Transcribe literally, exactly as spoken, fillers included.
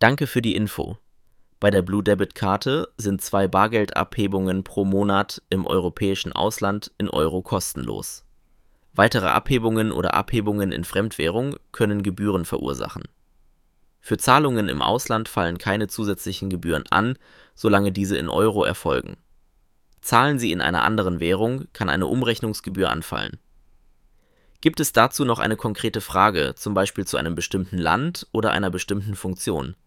Danke für die Info. Bei der Blue Debit Karte sind zwei Bargeldabhebungen pro Monat im europäischen Ausland in Euro kostenlos. Weitere Abhebungen oder Abhebungen in Fremdwährung können Gebühren verursachen. Für Zahlungen im Ausland fallen keine zusätzlichen Gebühren an, solange diese in Euro erfolgen. Zahlen Sie in einer anderen Währung, kann eine Umrechnungsgebühr anfallen. Gibt es dazu noch eine konkrete Frage, zum Beispiel zu einem bestimmten Land oder einer bestimmten Funktion?